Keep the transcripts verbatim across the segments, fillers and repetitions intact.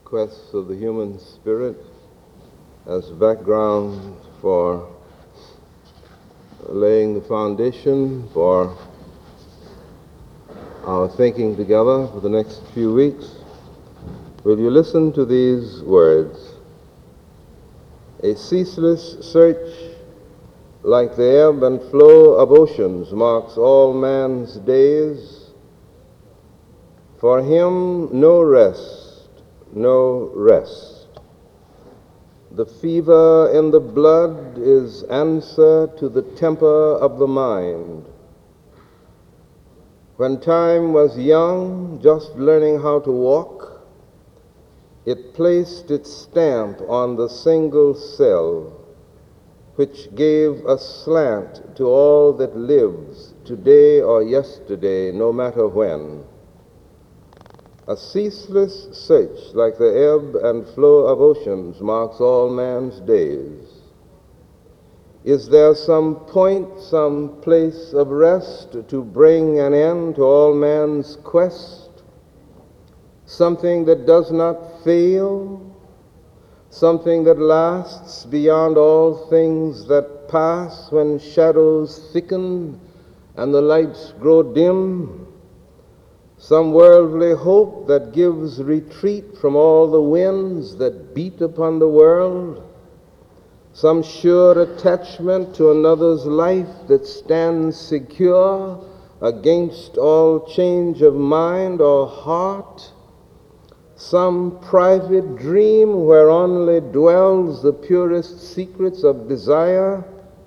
quests of the human spirit as background for laying the foundation for our thinking together for the next few weeks, will you listen to these words? A ceaseless search like the ebb and flow of oceans marks all man's days. For him no rest, no rest. The fever in the blood is answer to the temper of the mind. When time was young, just learning how to walk, it placed its stamp on the single cell, which gave a slant to all that lives, today or yesterday, no matter when. A ceaseless search like the ebb and flow of oceans marks all man's days. Is there some point, some place of rest to bring an end to all man's quest? Something that does not fail? Something that lasts beyond all things that pass when shadows thicken and the lights grow dim? Some worldly hope that gives retreat from all the winds that beat upon the world? Some sure attachment to another's life that stands secure against all change of mind or heart? Some private dream where only dwells the purest secrets of desire?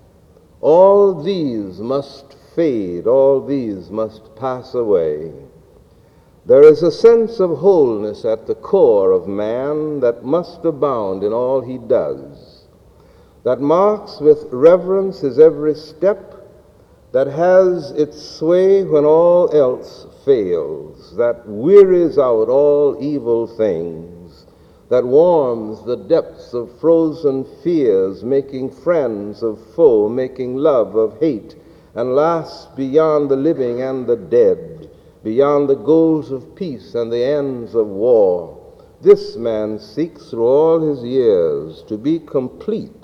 All these must fade, all these must pass away. There is a sense of wholeness at the core of man that must abound in all he does, that marks with reverence his every step, that has its sway when all else fails, that wearies out all evil things, that warms the depths of frozen fears, making friends of foe, making love of hate, and lasts beyond the living and the dead, beyond the goals of peace and the ends of war. This man seeks through all his years to be complete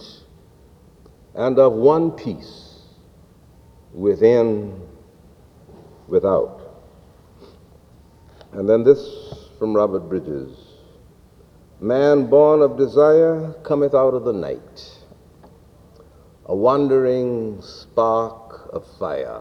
and of one piece, within, without. And then this from Robert Bridges: man born of desire cometh out of the night, a wandering spark of fire.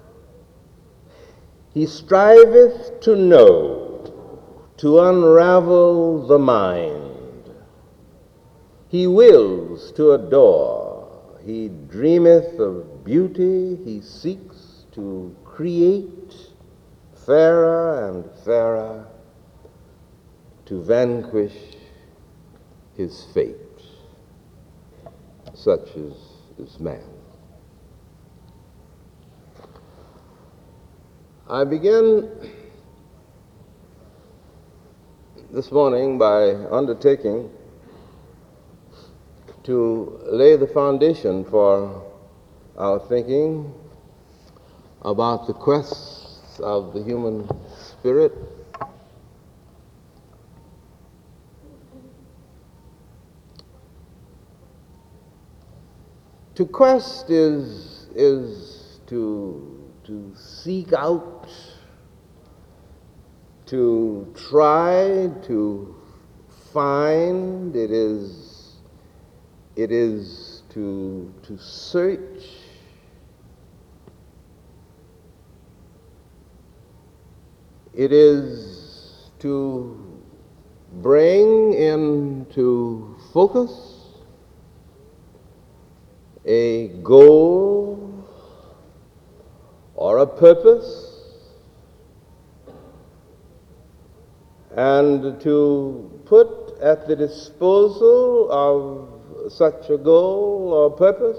He striveth to know, to unravel the mind. He wills to adore. He dreameth of beauty. He seeks to create fairer and fairer, to vanquish his fate. Such is, is man. I begin this morning by undertaking to lay the foundation for our thinking about the quests of the human spirit. To quest is, is to to seek out, to try, to find. It is, it is to, to search. It is to bring into focus a goal or a purpose, and to put at the disposal of such a goal or purpose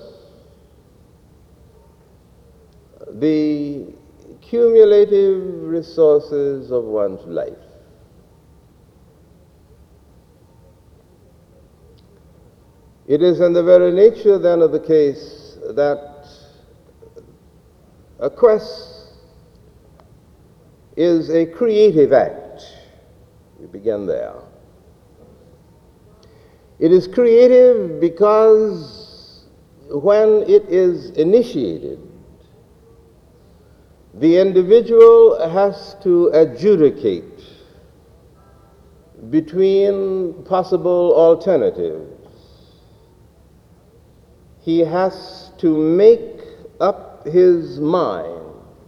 the cumulative resources of one's life. It is in the very nature then of the case that a quest is a creative act. We begin there. It is creative because when it is initiated, the individual has to adjudicate between possible alternatives. He has to make up his mind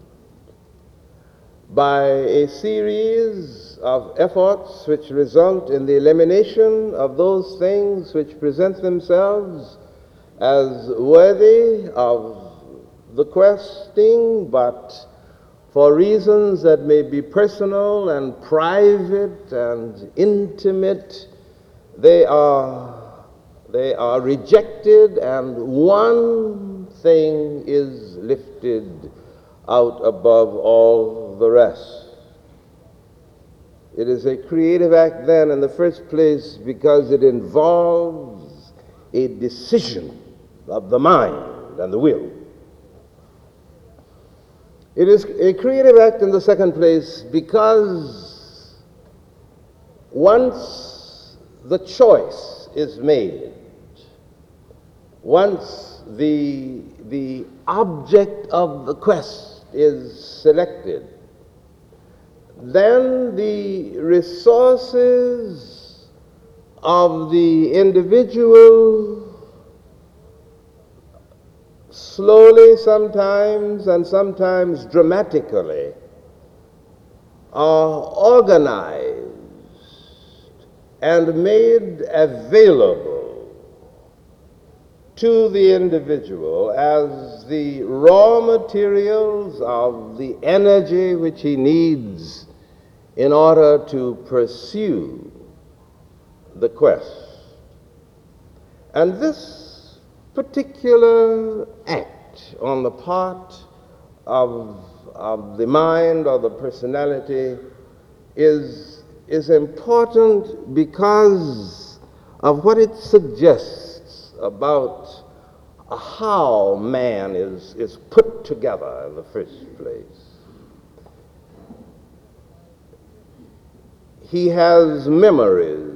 by a series of efforts which result in the elimination of those things which present themselves as worthy of the questing, but for reasons that may be personal and private and intimate, they are, they are rejected, and one thing is lifted out above all the rest. It is a creative act then in the first place because it involves a decision of the mind and the will. It is a creative act in the second place because once the choice is made, once the, the object of the quest is selected, then the resources of the individual slowly sometimes and sometimes dramatically are organized and made available to the individual as the raw materials of the energy which he needs in order to pursue the quest. And this particular act on the part of, of the mind or the personality is, is important because of what it suggests about how man is, is put together in the first place. He has memories.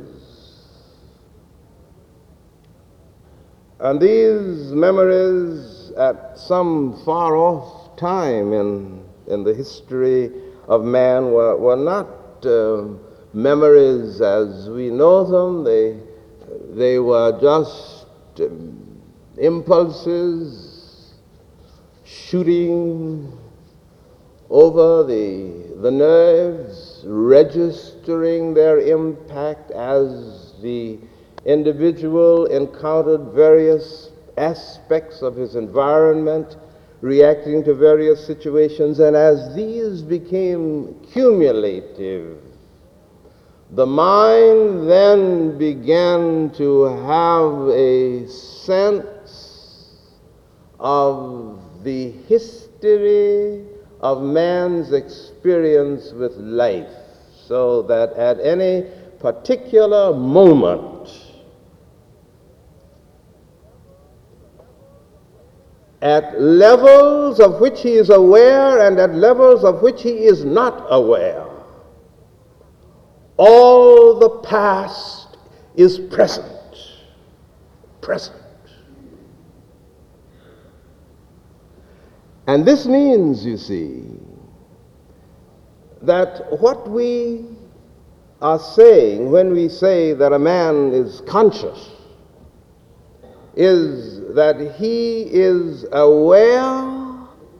And these memories at some far off time in, in the history of man were, were not uh, memories as we know them. They, they were just um, impulses shooting over the, the nerves, registering their impact as the individual encountered various aspects of his environment, reacting to various situations, and as these became cumulative, the mind then began to have a sense of the history of man's experience with life, so that at any particular moment, at levels of which he is aware and at levels of which he is not aware, all the past is present. Present. And this means, you see, that what we are saying when we say that a man is conscious is that he is aware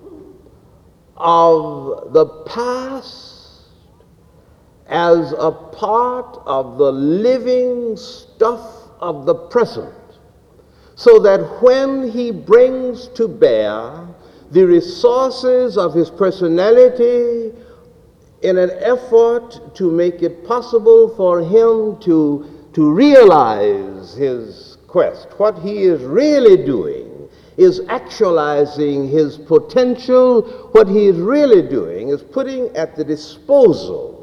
of the past as a part of the living stuff of the present, so that when he brings to bear the resources of his personality in an effort to make it possible for him to, to realize his quest, what he is really doing is actualizing his potential. What he is really doing is putting at the disposal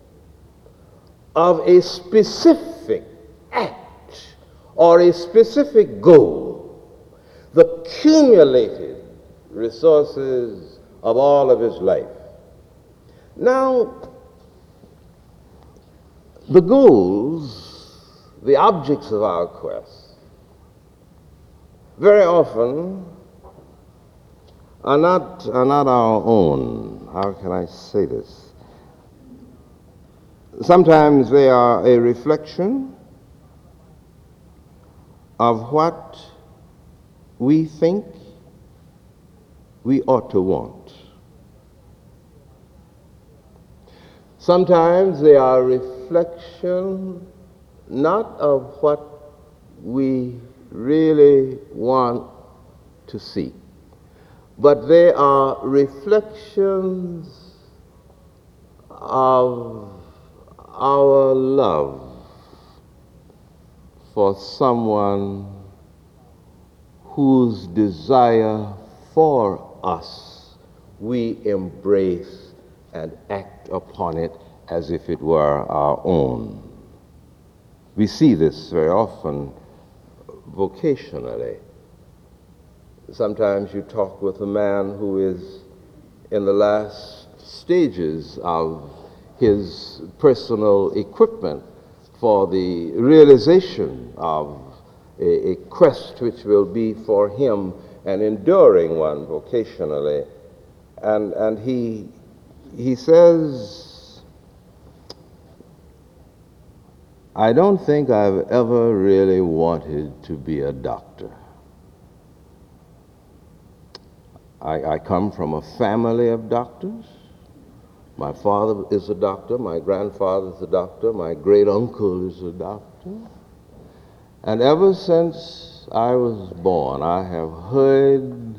of a specific act or a specific goal the cumulated resources of all of his life. Now, the goals the objects of our quest, very often are not, are not our own. How can I say this? Sometimes they are a reflection of what we think we ought to want. Sometimes they are a reflection not of what we really want to seek, but they are reflections of our love for someone whose desire for us we embrace and act upon it as if it were our own. We see this very often vocationally. Sometimes you talk with a man who is in the last stages of his personal equipment for the realization of a, a quest which will be for him an enduring one vocationally. And, and he, he says, I don't think I've ever really wanted to be a doctor. I, I come from a family of doctors. My father is a doctor, my grandfather is a doctor, my great uncle is a doctor. And ever since I was born, I have heard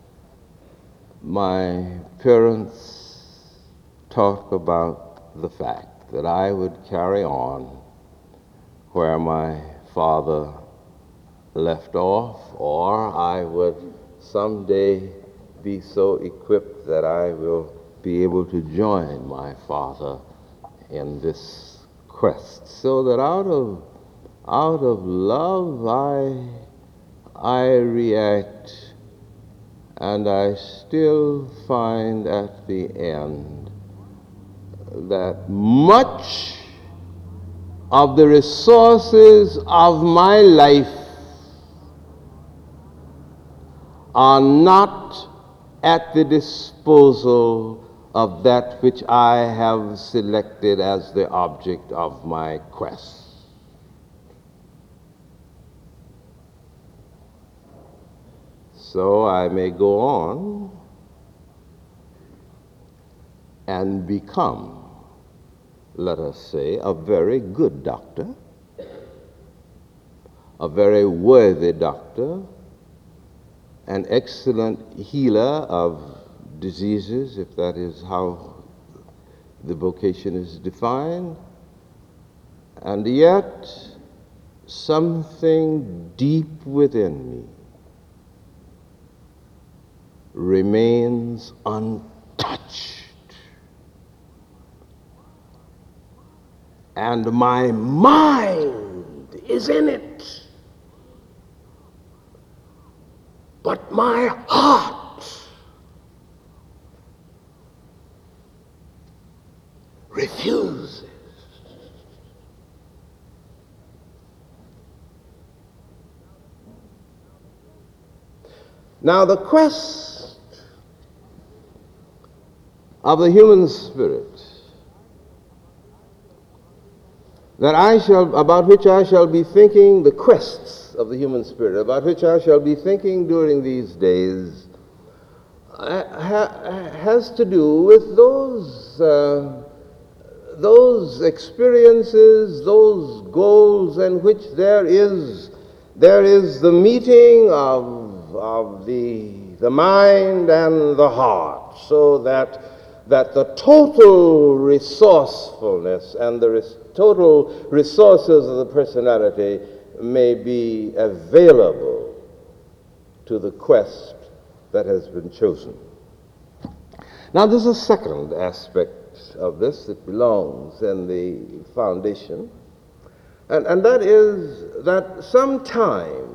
my parents talk about the fact that I would carry on where my father left off, or I would someday be so equipped that I will be able to join my father in this quest. So that out of out of love I I react, and I still find at the end that much of the resources of my life are not at the disposal of that which I have selected as the object of my quest. So I may go on and become, let us say, a very good doctor, a very worthy doctor, an excellent healer of diseases, if that is how the vocation is defined, and yet something deep within me remains untouched, and my mind is in it, but my heart refuses. Now, the quest of the human spirit that I shall, about which I shall be thinking, the quests of the human spirit about which I shall be thinking during these days, ha- has to do with those uh, those experiences, those goals in which there is there is the meeting of of the the mind and the heart, so that that the total resourcefulness and the res- total resources of the personality may be available to the quest that has been chosen. Now, there's a second aspect of this that belongs in the foundation, and, and that is that sometimes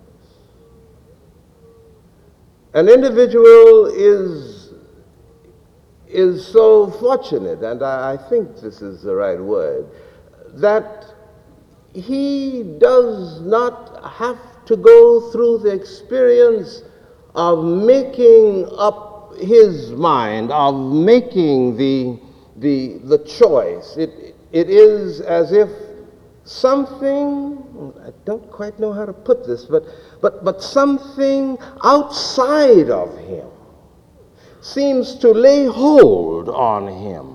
an individual is, is so fortunate, and I, I think this is the right word, that he does not have to go through the experience of making up his mind, of making the, the, the choice. It, it is as if something, I don't quite know how to put this, but, but, but something outside of him seems to lay hold on him.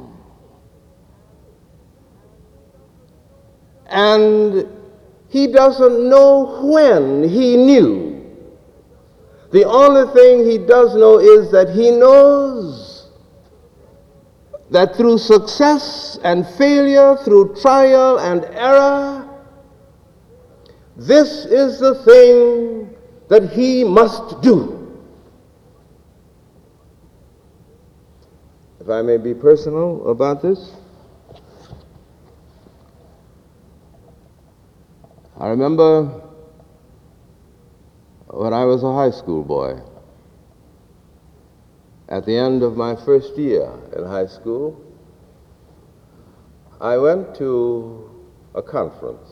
And he doesn't know when he knew. The only thing he does know is that he knows that through success and failure, through trial and error, this is the thing that he must do. If I may be personal about this, I remember when I was a high school boy, at the end of my first year in high school, I went to a conference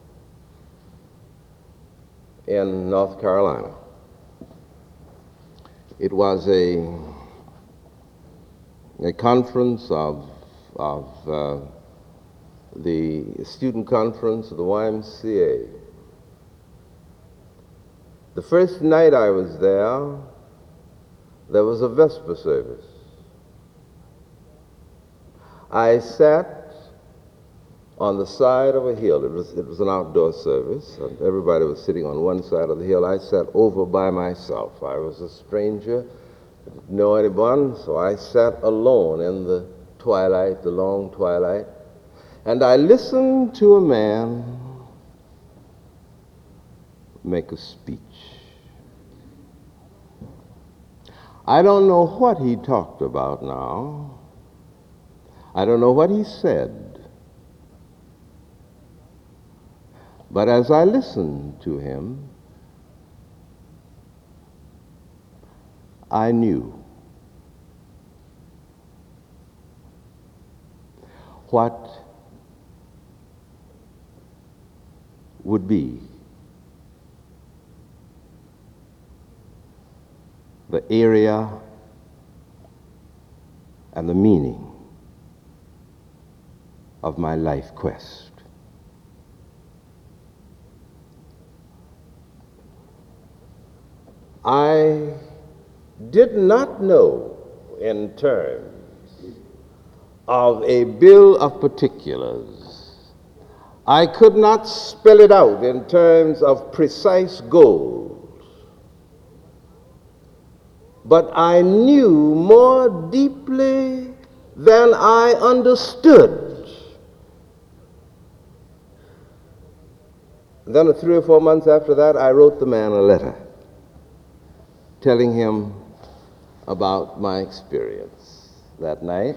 in North Carolina. It was a, a conference of, of uh, the student conference of the Y M C A. The first night I was there, there was a Vesper service. I sat on the side of a hill. It was, it was an outdoor service, and everybody was sitting on one side of the hill. I sat over by myself. I was a stranger, didn't know anyone, so I sat alone in the twilight, the long twilight, and I listened to a man make a speech. I don't know what he talked about now. I don't know what he said. But as I listened to him, I knew what would be the area and the meaning of my life quest. I did not know in terms of a bill of particulars. I could not spell it out in terms of precise goals. But I knew more deeply than I understood. Then three or four months after that, I wrote the man a letter telling him about my experience that night.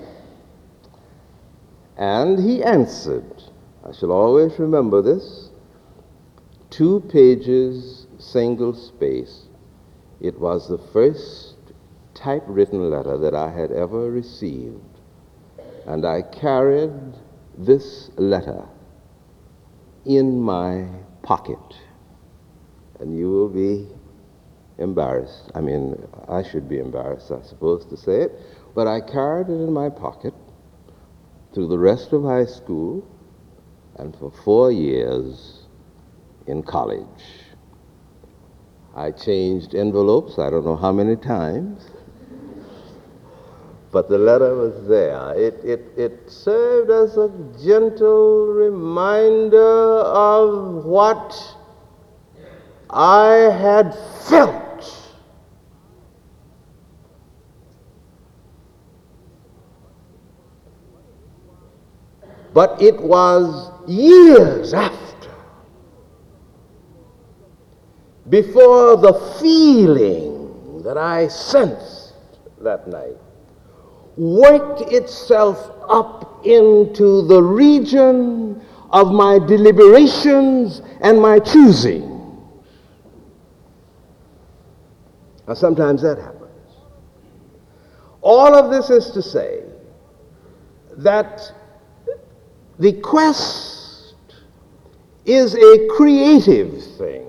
And he answered, I shall always remember this, two pages, single space. It was the first typewritten letter that I had ever received. And I carried this letter in my pocket. And you will be embarrassed. I mean, I should be embarrassed, I suppose, to say it. But I carried it in my pocket through the rest of high school and for four years in college. I changed envelopes, I don't know how many times, but the letter was there. It, it, it served as a gentle reminder of what I had felt. But it was years after, before the feeling that I sensed that night worked itself up into the region of my deliberations and my choosing. Now, sometimes that happens. All of this is to say that the quest is a creative thing.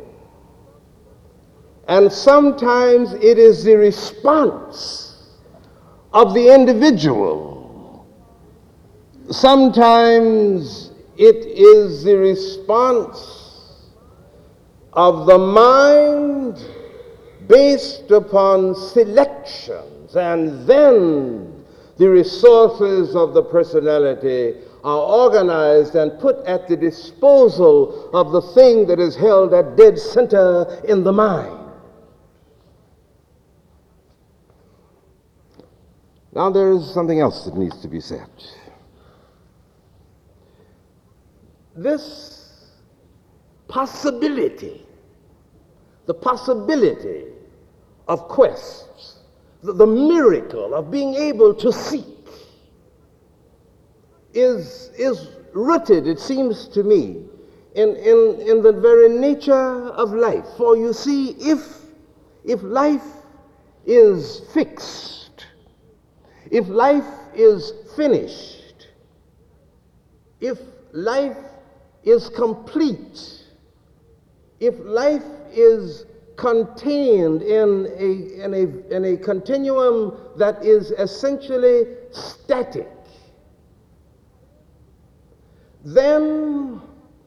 And sometimes it is the response of the individual. Sometimes it is the response of the mind based upon selections, and then the resources of the personality are organized and put at the disposal of the thing that is held at dead center in the mind. Now there is something else that needs to be said. This possibility, the possibility of quests, the, the miracle of being able to seek, is, is rooted, it seems to me, in, in, in the very nature of life. For you see, if, if life is fixed, if life is finished, if life is complete, if life is contained in a, in a, in a continuum that is essentially static, then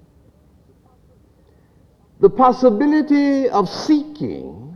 the possibility of seeking,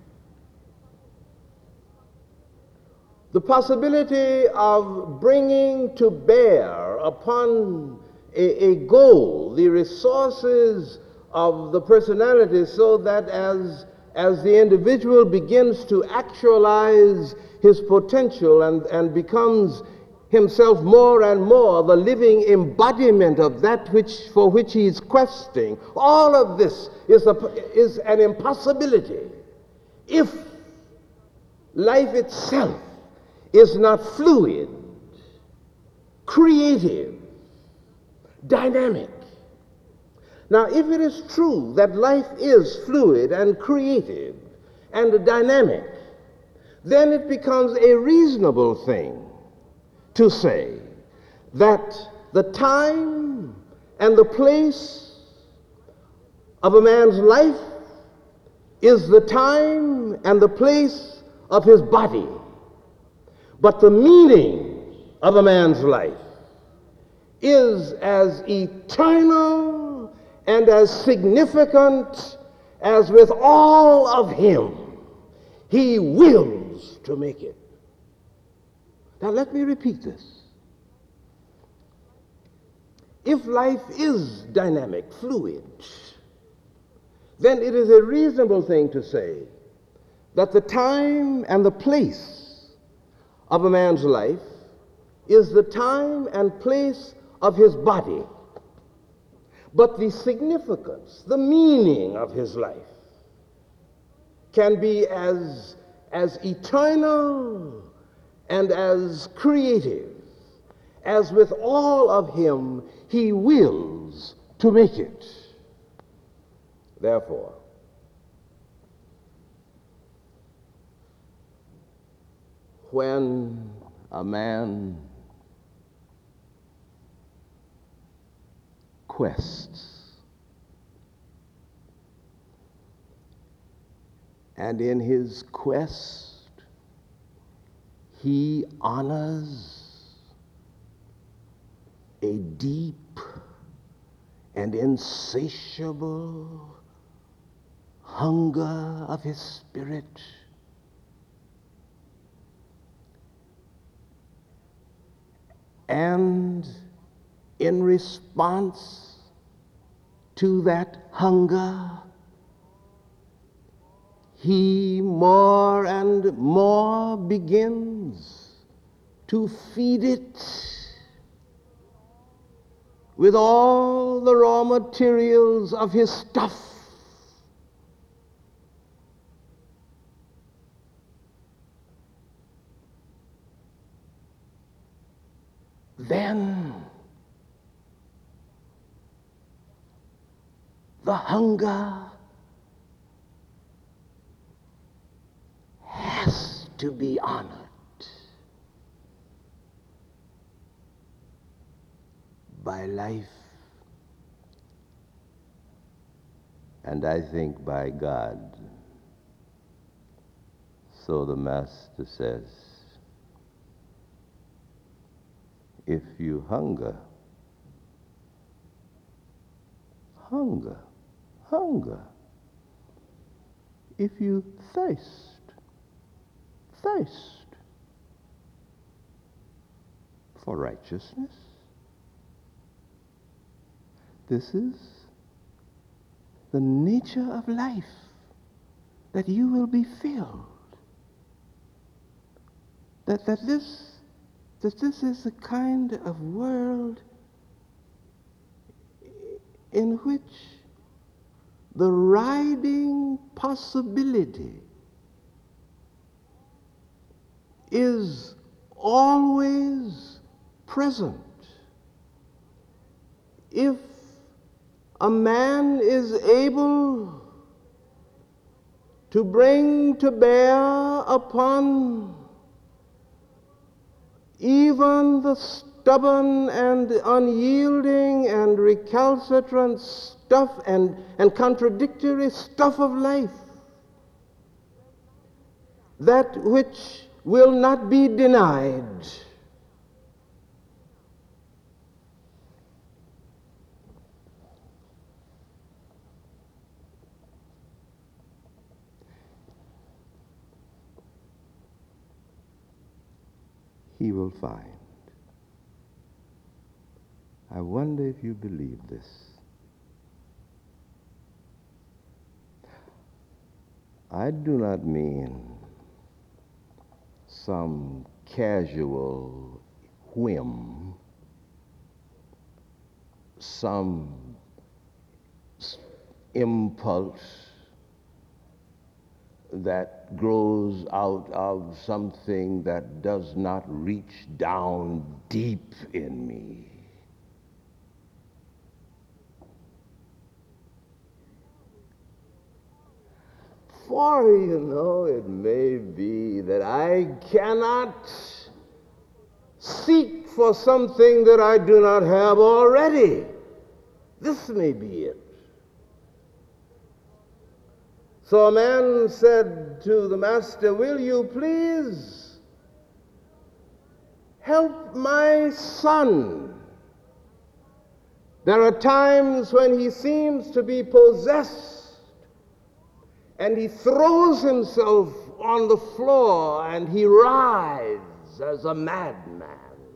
the possibility of bringing to bear upon a, a goal the resources of the personality, so that as, as the individual begins to actualize his potential and, and becomes himself more and more the living embodiment of that which for which he is questing, all of this is, a, is an impossibility if life itself is not fluid, creative, dynamic. Now, if it is true that life is fluid and creative and dynamic, then it becomes a reasonable thing to say that the time and the place of a man's life is the time and the place of his body. But the meaning of a man's life is as eternal and as significant as with all of him. He wills to make it. Now let me repeat this. If life is dynamic, fluid, then it is a reasonable thing to say that the time and the place of a man's life is the time and place of his body. But the significance, the meaning of his life can be as, as eternal and as creative as with all of him he wills to make it. Therefore, when a man quests, and in his quest he honors a deep and insatiable hunger of his spirit, and in response to that hunger, he more and more begins to feed it with all the raw materials of his stuff. Then the hunger has to be honored by life and I think by God. So the Master says, if you hunger, hunger, hunger. If you thirst, thirst for righteousness. This is the nature of life, that you will be filled. That, that, this, that this is the kind of world in which the riding possibility is always present. If a man is able to bring to bear upon even the stubborn and unyielding and recalcitrant stuff and, and contradictory stuff of life, that which will not be denied, he will find. I wonder if you believe this. I do not mean some casual whim, some impulse that grows out of something that does not reach down deep in me. For, you know, it may be that I cannot seek for something that I do not have already. This may be it. So a man said to the Master, will you please help my son? There are times when he seems to be possessed and he throws himself on the floor and he writhes as a madman.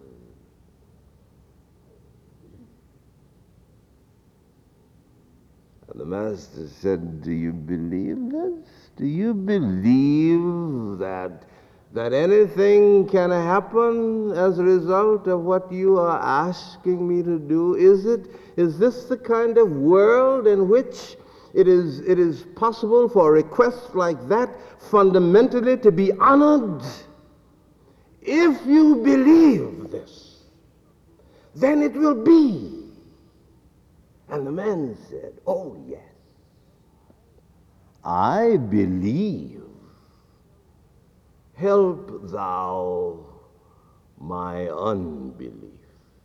And the Master said, do you believe this? Do you believe that, that anything can happen as a result of what you are asking me to do? Is it, is this the kind of world in which it is, it is possible for a request like that fundamentally to be honored? If you believe this, then it will be. And the man said, oh yes, I believe. Help thou my unbelief.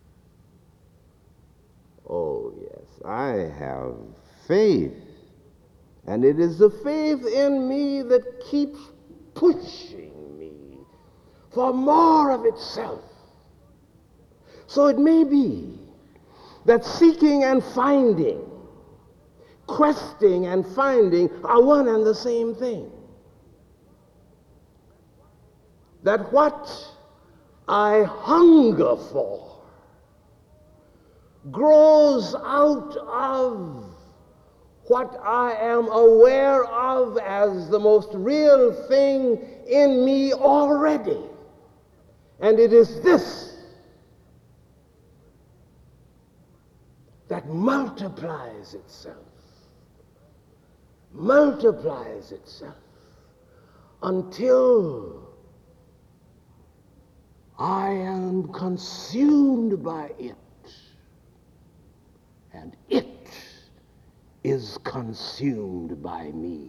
Oh yes, I have faith. And it is the faith in me that keeps pushing me for more of itself. So it may be that seeking and finding, questing and finding are one and the same thing. That what I hunger for grows out of what I am aware of as the most real thing in me already. And it is this that multiplies itself, multiplies itself until I am consumed by it, and it is consumed by me.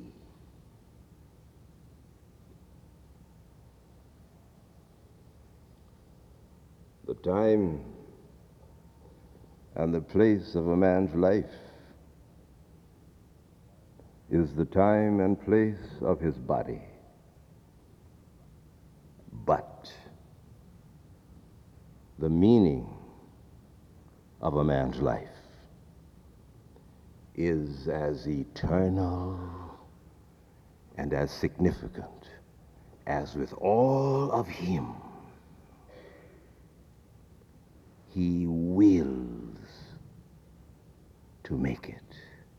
The time and the place of a man's life is the time and place of his body. But the meaning of a man's life is as eternal and as significant as with all of him he wills to make it.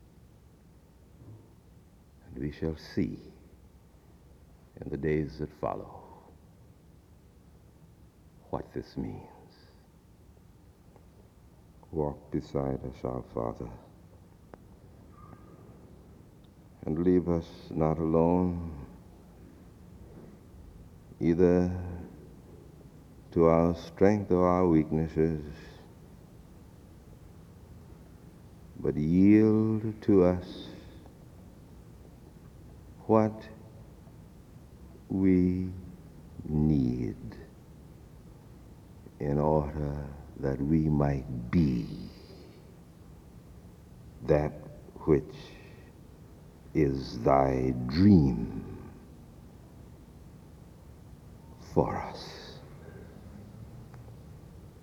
And we shall see in the days that follow what this means. Walk beside us, our Father, and leave us not alone, either to our strength or our weaknesses, but yield to us what we need in order that we might be that which is thy dream for us.